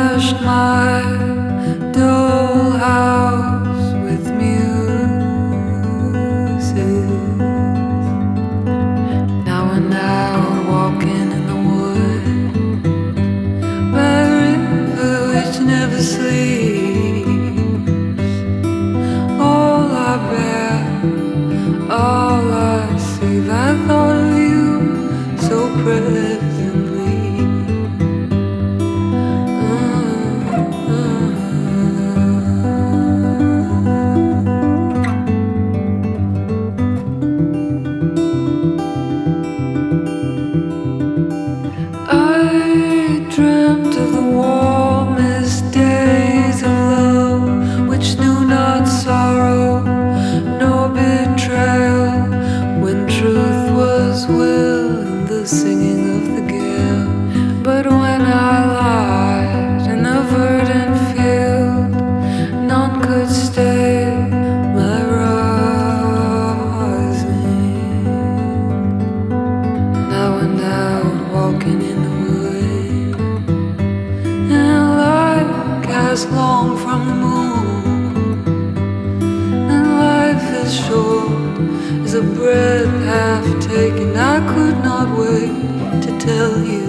furnished my dollhouse with music. Now and out walking in the wood by a river which never sleeps. All I bear, all I save, I thought of you so presently. I dreamt of the warmest days of love, which knew not sorrow nor betrayal, when truth was will and the singing of the gale. But when I lied in the verdant field, none could stay my rising. Now and out walking in the wood, and like as long from the moon, and life is short as a breath half taken. I could not wait to tell you